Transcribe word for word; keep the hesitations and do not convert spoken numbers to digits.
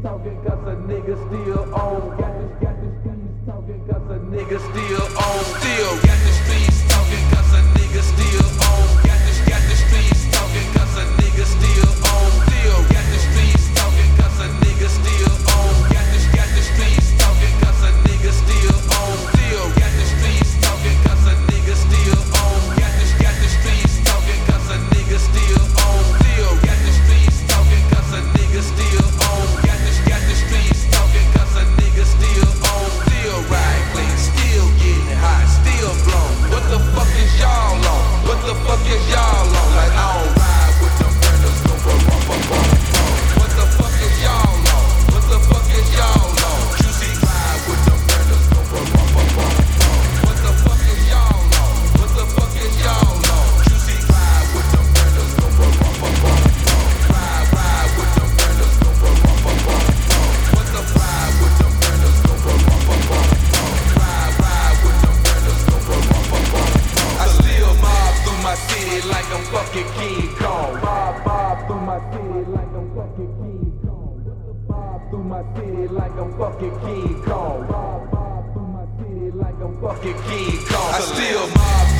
talking cause a nigga still on. Got the, got the streets talking cause a nigga still on. Still got the streets talking cause a nigga still on. Got the, got the streets talking cause a nigga still on. Still got the streets talking cause a nigga still on. Got the, got the streets talking cause a nigga still on. Still got the streets talking cause a nigga still on. Got the, got the streets talking cause a nigga still on. Still got the streets talking cause a nigga still on. Got the, got the streets talking cause a nigga still on. Still ride clean, still getting hot, still blown. What the fuck is y'all on? What the fuck is y'all on? Like I don't ride with them burners, no bum bum bum bum. What the fuck is y'all on? What the fuck is y'all on? You see ride with them burners, no bum bum bum bum. What the fuck is y'all on? What the fuck is y'all on? You see ride with them burners, no bum bum bum bum. Ride, ride with them burners, no bum bum bum bum. What the ride with them burners, no bum bum bum bum. Ride, ride with them burners, no bum bum bum bum. I still mob through my city like I'm fucking King Kong. Mob, mob through my city like I'm fucking King Kong. Mob through my city like I'm fucking King Kong. Mob, mob through my city like I'm fucking King Kong. I still mob